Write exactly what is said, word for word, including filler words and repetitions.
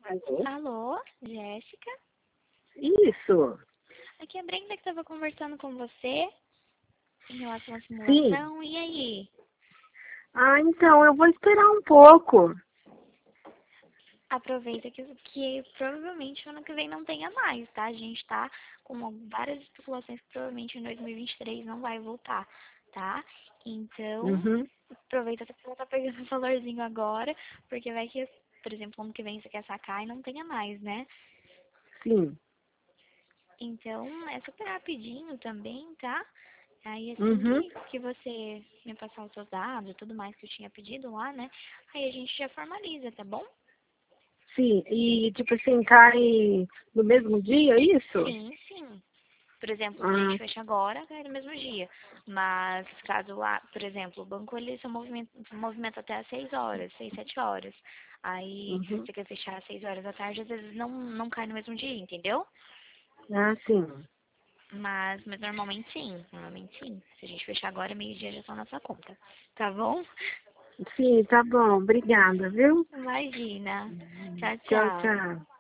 Alô? Alô, Jéssica? Isso. Aqui é a Brenda que estava conversando com você em relação à Sim. simulação. E aí? Ah, então, eu vou esperar um pouco. Aproveita que, que provavelmente ano que vem não tenha mais, tá? A gente tá com várias especulações que provavelmente em dois mil e vinte e três não vai voltar, tá? Então, Uhum. aproveita que você tá pegando o valorzinho agora, porque vai que, por exemplo, ano que vem você quer sacar e não tenha mais, né? Sim. Então, é super rapidinho também, tá? Aí assim Uhum. que, que você me passar os seus dados e tudo mais que eu tinha pedido lá, né? Aí a gente já formaliza, tá bom? Sim. E, tipo assim, cai no mesmo dia, isso? Sim, sim. Por exemplo, se a Ah, gente fecha agora, cai no mesmo dia. Mas caso lá, por exemplo, o banco ele só movimenta, movimenta até às seis horas, seis, sete horas. Aí uhum. você quer fechar às seis horas da tarde, às vezes não, não cai no mesmo dia, entendeu? Ah, sim. Mas, mas normalmente sim, normalmente sim. Se a gente fechar agora, meio-dia já está na sua conta. Tá bom? Sim, tá bom. Obrigada, viu? Imagina. Tchau, Tchau, tchau. tchau.